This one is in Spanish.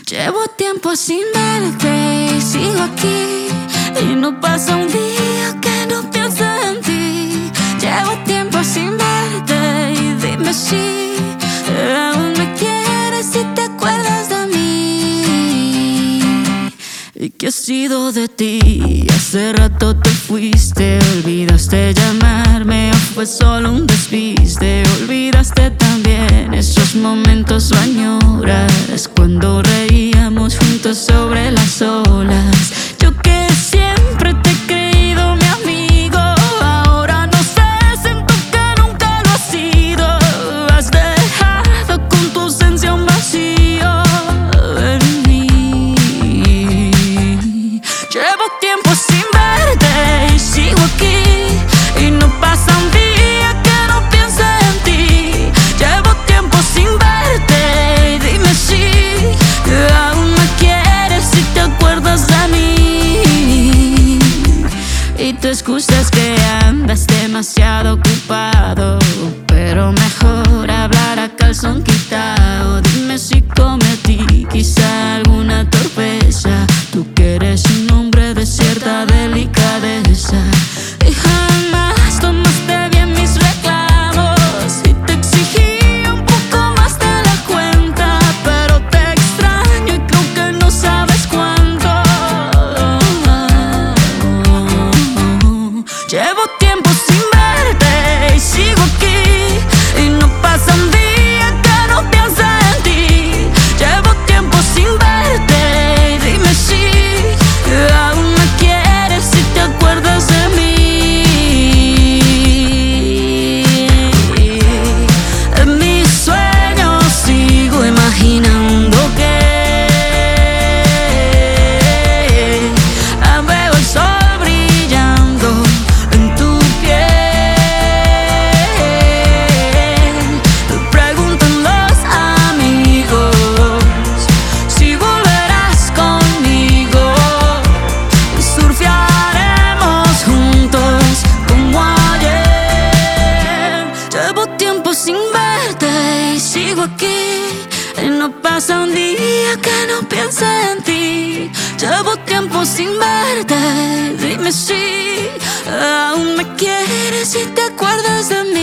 Llevo tiempo sin verte y sigo aquí, y no pasa un día que no piense en ti. Llevo tiempo sin verte y dime si aún me quieres, si te acuerdas de mí. ¿Y qué ha sido de ti? Hace rato te fuiste, olvidaste llamarme o fue solo un despiste. Olvidaste también esos momentos, o añoras cuando reíamos juntos sobre las olas. Yo que siempre te he creído mi amigo, ahora no sé, siento que nunca lo has sido. Has dejado con tu ausencia un vacío en mí. Llevo tiempo sin verte y sigo aquí, y no pasa un día que no piense en ti. Llevo tiempo sin verte y dime si aún me quieres, si te acuerdas de mí. Y tu excusa es que andas demasiado ocupado, pero mejor hablar a calzón quitado. Dime si cometí quizá alguna torpeza, tú que eres un hombre de cierta delicadeza. Y jamás tomaste bien mis reclamos y te exigí un poco más de la cuenta, pero te extraño y creo que no sabes cuánto. Llevo tiempo sin verte y sigo aquí, y no pasa un día que no piense en ti. Llevo tiempo sin verte y dime si aún me quieres, si te acuerdas de mí. En mis sueños sigo imaginando que veo el sol brillando en tu piel. Preguntan los amigos si volverás conmigo. Surfearemos juntos como ayer. Llevo tiempo sin verte y sigo aquí, y no pasa un día que no piense en ti. Llevo tiempo sin verte, dime si aún me quieres, si te acuerdas de mí.